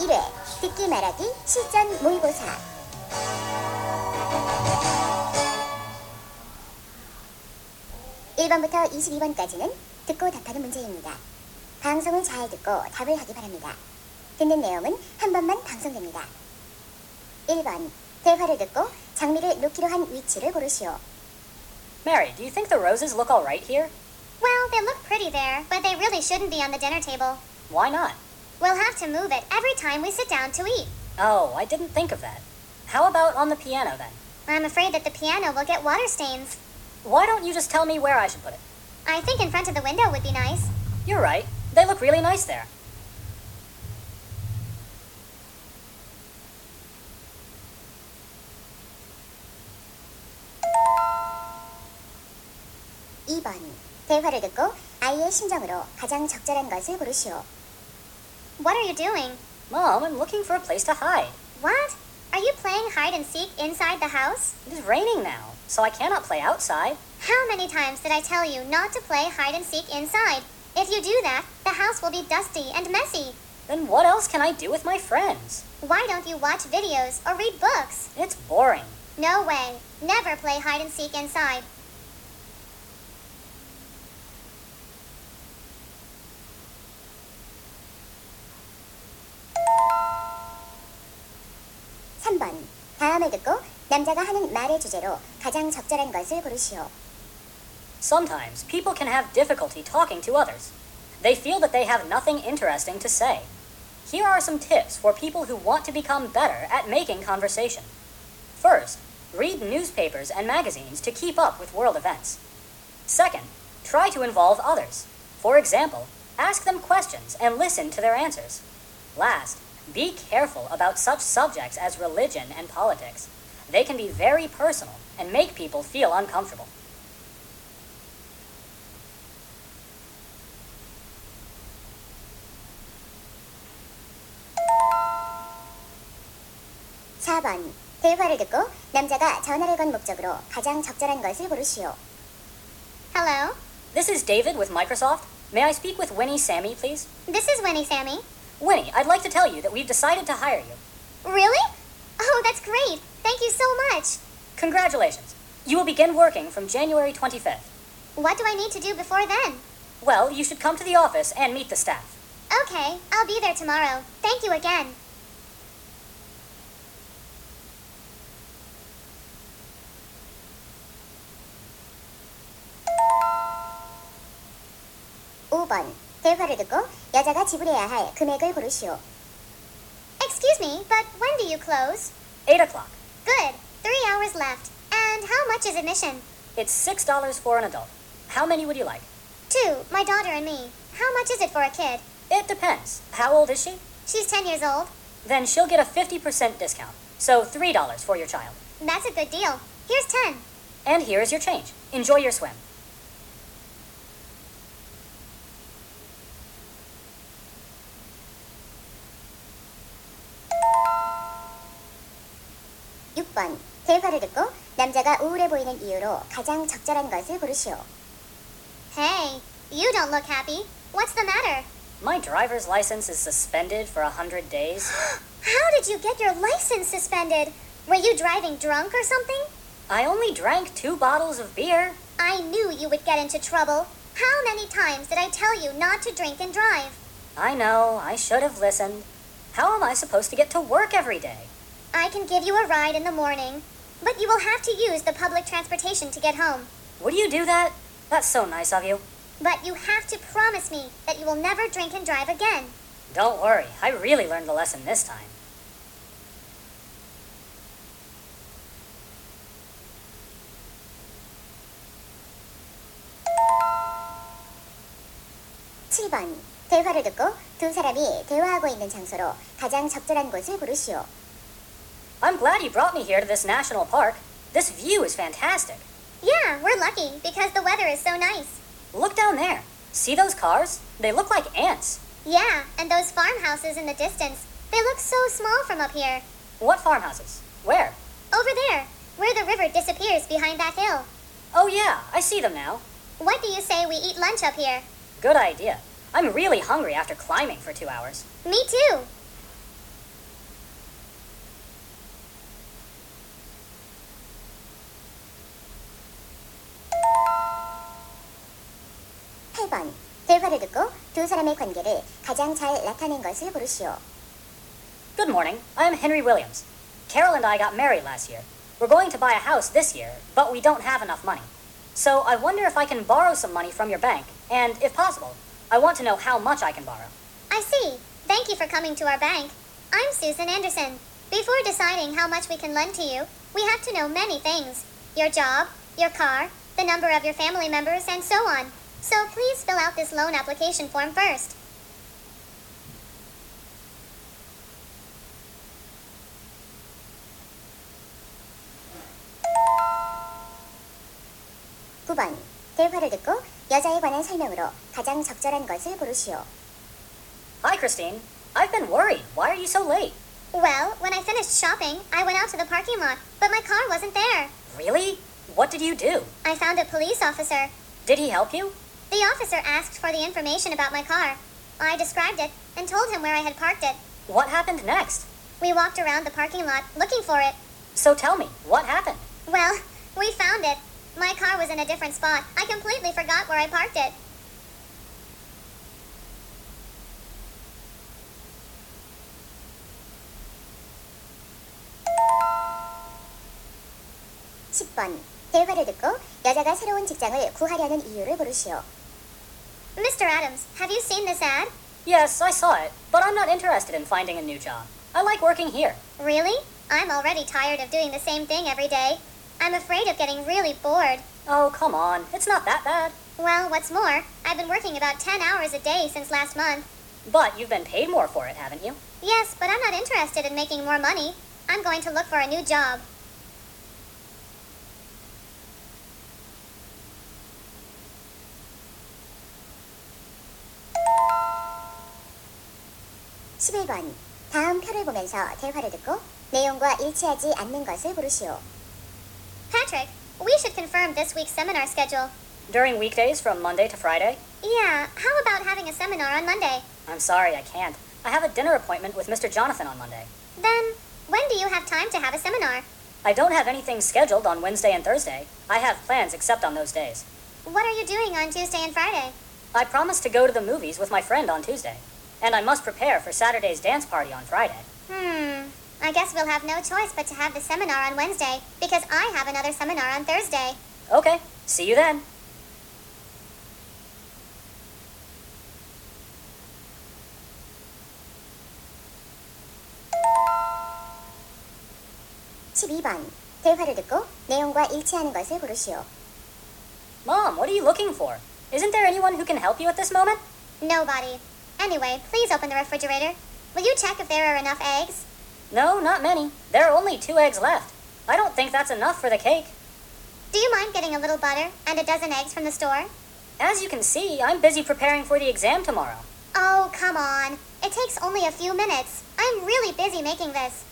1회 듣기 말하기 실전 모의고사 1번부터 22번까지는 듣고 답하는 문제입니다. 방송을 잘 듣고 답을 하기 바랍니다. 듣는 내용은 한 번만 방송됩니다. 1번 대화를 듣고 장미를 놓기로 한 위치를 고르시오. Mary, do you think the roses look all right here? Well, they look pretty there, but they really shouldn't be on the dinner table. Why not? We'll have to move it every time we sit down to eat. Oh, I didn't think of that. How about on the piano then? I'm afraid that the piano will get water stains. Why don't you just tell me where I should put it? I think in front of the window would be nice. You're right. They look really nice there. (2번) 대화를 듣고 아이의 심정으로 가장 적절한 것을 고르시오. What are you doing? Mom, I'm looking for a place to hide. What? Are you playing hide and seek inside the house? It is raining now, so I cannot play outside. How many times did I tell you not to play hide and seek inside? If you do that, the house will be dusty and messy. Then what else can I do with my friends? Why don't you watch videos or read books? It's boring. No way. Never play hide and seek inside. (3번) 다음을 듣고 남자가 하는 말의 주제로 가장 적절한 것을 고르시오. Sometimes people can have difficulty talking to others. They feel that they have nothing interesting to say. Here are some tips for people who want to become better at making conversation. First, read newspapers and magazines to keep up with world events. Second, try to involve others. For example, ask them questions and listen to their answers. Last, be careful about such subjects as religion and politics. They can be very personal and make people feel uncomfortable. (4번) 대화를 듣고 남자가 전화를 건 목적으로 가장 적절한 것을 고르시오. Hello? This is David with Microsoft. May I speak with Winnie Sammy, please? This is Winnie Sammy. Winnie, I'd like to tell you that we've decided to hire you. Really? Oh, that's great. Thank you so much. Congratulations. You will begin working from January 25th. What do I need to do before then? Well, you should come to the office and meet the staff. Okay, I'll be there tomorrow. Thank you again. (5번) 대화를 듣고 여자가 지불해야 할 금액을 고르시오. Excuse me, but when do you close? 8 o'clock. Good. 3 hours left. And how much is admission? It's $6 for an adult. How many would you like? 2, my daughter and me. How much is it for a kid? It depends. How old is she? She's 10 years old. Then she'll get a 50% discount. So $3 for your child. That's a good deal. Here's 10. And here is your change. Enjoy your swim. (6번) 대화를 듣고 남자가 우울해 보이는 이유로 가장 적절한 것을 고르시오. Hey, you don't look happy. What's the matter? My driver's license is suspended for 100 days. How did you get your license suspended? Were you driving drunk or something? I only drank 2 bottles of beer. I knew you would get into trouble. How many times did I tell you not to drink and drive? I know, I should have listened. How am I supposed to get to work every day? I can give you a ride in the morning, but you will have to use the public transportation to get home. Would you do that? That's so nice of you. But you have to promise me that you will never drink and drive again. Don't worry, I really learned the lesson this time. (7번) 대화를 듣고 두 사람이 대화하고 있는 장소로 가장 적절한 곳을 고르시오. I'm glad you brought me here to this national park. This view is fantastic. Yeah, we're lucky because the weather is so nice. Look down there. See those cars? They look like ants. Yeah, and those farmhouses in the distance. They look so small from up here. What farmhouses? Where? Over there, where the river disappears behind that hill. Oh yeah, I see them now. What do you say we eat lunch up here? Good idea. I'm really hungry after climbing for 2 hours. Me too. 8번. 대화를 듣고 두 사람의 관계를 가장 잘 나타낸 것을 고르시오. Good morning. I am Henry Williams. Carol and I got married last year. We're going to buy a house this year, but we don't have enough money. So I wonder if I can borrow some money from your bank, and if possible, I want to know how much I can borrow. I see. Thank you for coming to our bank. I'm Susan Anderson. Before deciding how much we can lend to you, we have to know many things. Your job, your car, the number of your family members, and so on. So please fill out this loan application form first. (9번) 대화를 듣고 여자에 관한 설명으로 가장 적절한 것을 고르시오. Hi, Christine. I've been worried. Why are you so late? Well, when I finished shopping, I went out to the parking lot, but my car wasn't there. Really? What did you do? I found a police officer. Did he help you? The officer asked for the information about my car. I described it and told him where I had parked it. What happened next? We walked around the parking lot looking for it. So tell me, what happened? Well, we found it. My car was in a different spot. I completely forgot where I parked it. (10번) 대화를 듣고 여자가 새로운 직장을 구하려는 이유를 고르시오. Mr. Adams, have you seen this ad? Yes, I saw it, but I'm not interested in finding a new job. I like working here. Really? I'm already tired of doing the same thing every day. I'm afraid of getting really bored. Oh, come on. It's not that bad. Well, what's more, I've been working about 10 hours a day since last month. But you've been paid more for it, haven't you? Yes, but I'm not interested in making more money. I'm going to look for a new job. (11번) 다음 표를 보면서 대화를 듣고 내용과 일치하지 않는 것을 고르시오. Patrick, we should confirm this week's seminar schedule. During weekdays from Monday to Friday? Yeah, how about having a seminar on Monday? I'm sorry, I can't. I have a dinner appointment with Mr. Jonathan on Monday. Then, when do you have time to have a seminar? I don't have anything scheduled on Wednesday and Thursday. I have plans except on those days. What are you doing on Tuesday and Friday? I promised to go to the movies with my friend on Tuesday. And I must prepare for Saturday's dance party on Friday. I guess we'll have no choice but to have the seminar on Wednesday, because I have another seminar on Thursday. Okay, see you then. (12번) 대화를 듣고 내용과 일치하는 것을 고르시오. Mom, what are you looking for? Isn't there anyone who can help you at this moment? Nobody. Anyway, please open the refrigerator. Will you check if there are enough eggs? No, not many. There are only 2 eggs left. I don't think that's enough for the cake. Do you mind getting a little butter and a dozen eggs from the store? As you can see, I'm busy preparing for the exam tomorrow. Oh, come on. It takes only a few minutes. I'm really busy making this.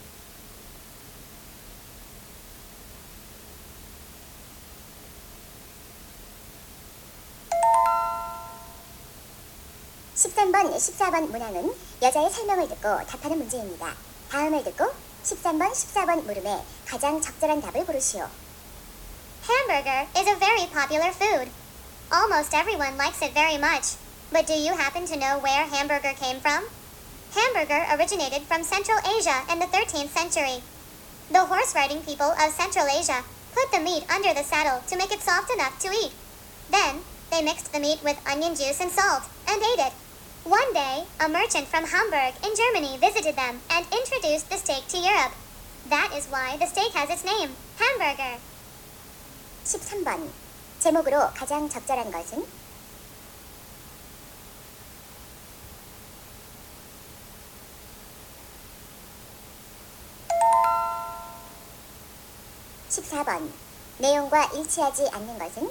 (13번) 14번 문항은 여자의 설명을 듣고 답하는 문제입니다. 다음을 듣고 13번, 14번 물음에 가장 적절한 답을 고르시오. Hamburger is a very popular food. Almost everyone likes it very much. But do you happen to know where hamburger came from? Hamburger originated from Central Asia in the 13th century. The horse-riding people of Central Asia put the meat under the saddle to make it soft enough to eat. Then, they mixed the meat with onion juice and salt and ate it. One day, a merchant from Hamburg in Germany visited them and introduced the steak to Europe. That is why the steak has its name, hamburger. 13번 제목으로 가장 적절한 것은? (14번) 내용과 일치하지 않는 것은?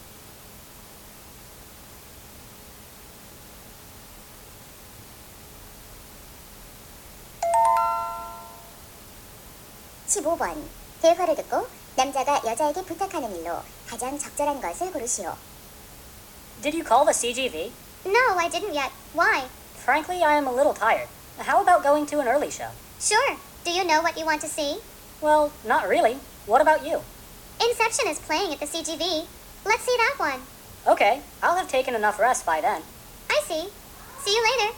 (15번) 대화를 듣고 남자가 여자에게 부탁하는 일로 가장 적절한 것을 고르시오. Did you call the CGV? No, I didn't yet. Why? Frankly, I am a little tired. How about going to an early show? Sure. Do you know what you want to see? Well, not really. What about you? Inception is playing at the CGV. Let's see that one. Okay, I'll have taken enough rest by then. I see. See you later.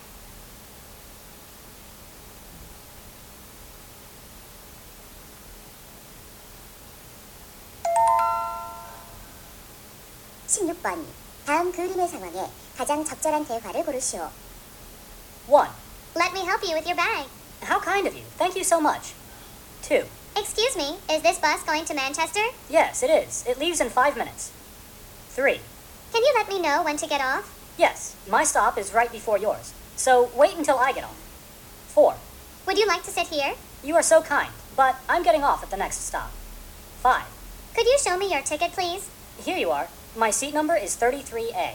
(16번) 다음 그림의 상황에 가장 적절한 대화를 고르시오. 1. Let me help you with your bag. How kind of you. Thank you so much. 2. Excuse me, is this bus going to Manchester? Yes, it is. It leaves in 5 minutes. 3. Can you let me know when to get off? Yes, my stop is right before yours. So wait until I get off. 4. Would you like to sit here? You are so kind, but I'm getting off at the next stop. 5. Could you show me your ticket, please? Here you are. My seat number is 33A.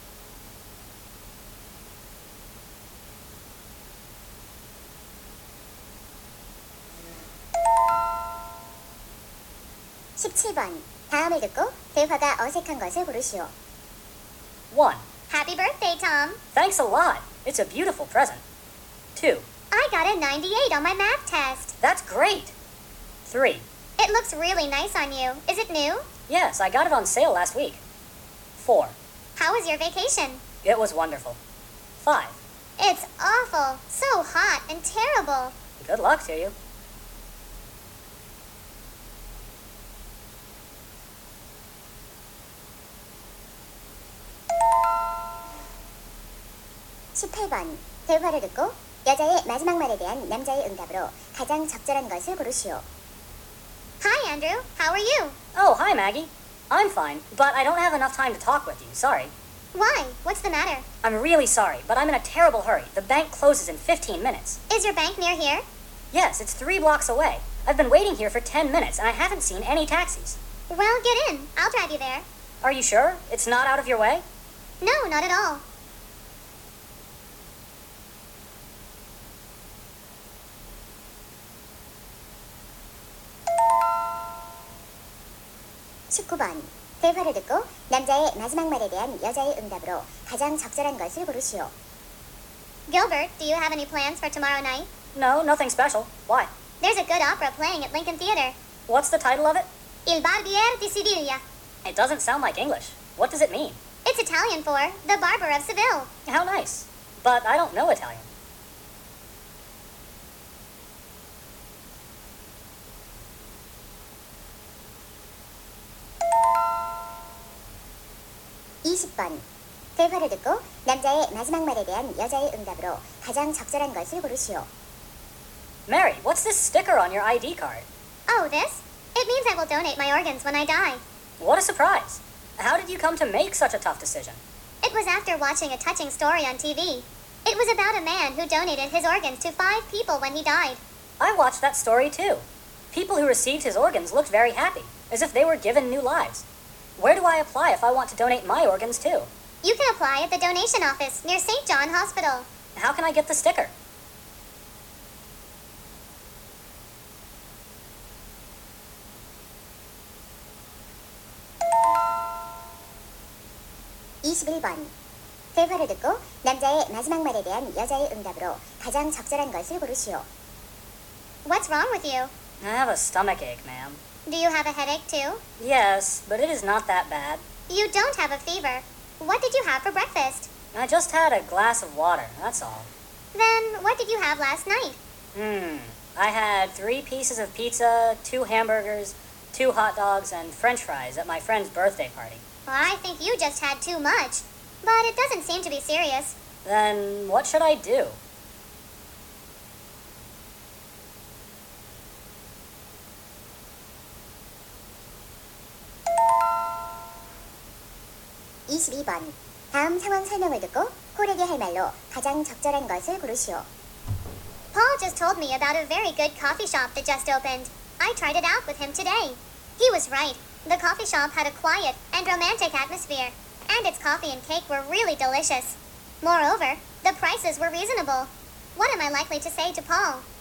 (17번) 다음을 듣고 대화가 어색한 것을 고르시오. 1. Happy birthday, Tom. Thanks a lot. It's a beautiful present. 2. I got a 98 on my math test. That's great. 3. It looks really nice on you. Is it new? Yes, I got it on sale last week. 4. How was your vacation? It was wonderful. 5. It's awful. So hot and terrible. Good luck to you. (18번) 대화를 듣고 여자의 마지막 말에 대한 남자의 응답으로 가장 적절한 것을 고르시오. Hi, Andrew. How are you? Oh, hi, Maggie. I'm fine, but I don't have enough time to talk with you. Sorry. Why? What's the matter? I'm really sorry, but I'm in a terrible hurry. The bank closes in 15 minutes. Is your bank near here? Yes, it's 3 blocks away. I've been waiting here for 10 minutes, and I haven't seen any taxis. Well, get in. I'll drive you there. Are you sure? It's not out of your way? No, not at all. (19번) 대화를 듣고 남자의 마지막 말에 대한 여자의 응답으로 가장 적절한 것을 고르시오. Gilbert, do you have any plans for tomorrow night? No, nothing special. Why? There's a good opera playing at Lincoln Theater. What's the title of it? Il Barbiere di Siviglia. It doesn't sound like English. What does it mean? It's Italian for the Barber of Seville. How nice. But I don't know Italian. (20번) 대화를 듣고 남자의 마지막 말에 대한 여자의 응답으로 가장 적절한 것을 고르시오. Mary, what's this sticker on your ID card? Oh, this? It means I will donate my organs when I die. What a surprise. How did you come to make such a tough decision? It was after watching a touching story on TV. It was about a man who donated his organs to 5 people when he died. I watched that story too. People who received his organs looked very happy, as if they were given new lives. Where do I apply if I want to donate my organs too? You can apply at the donation office near St. John Hospital. How can I get the sticker? (21번) 대화를 듣고 남자의 마지막 말에 대한 여자의 응답으로 가장 적절한 것을 고르시오. What's wrong with you? I have a stomachache, ma'am. Do you have a headache too? Yes, but it is not that bad. You don't have a fever. What did you have for breakfast? I just had a glass of water, that's all. Then what did you have last night? I had 3 pieces of pizza, 2 hamburgers, 2 hot dogs, and french fries at my friend's birthday party. Well, I think you just had too much. But it doesn't seem to be serious. Then what should I do? (22번) 다음 상황 설명을 듣고 콜에게 할 말로 가장 적절한 것을 고르시오. Paul just told me about a very good coffee shop that just opened. I tried it out with him today. He was right. The coffee shop had a quiet and romantic atmosphere, and its coffee and cake were really delicious. Moreover, the prices were reasonable. What am I likely to say to Paul?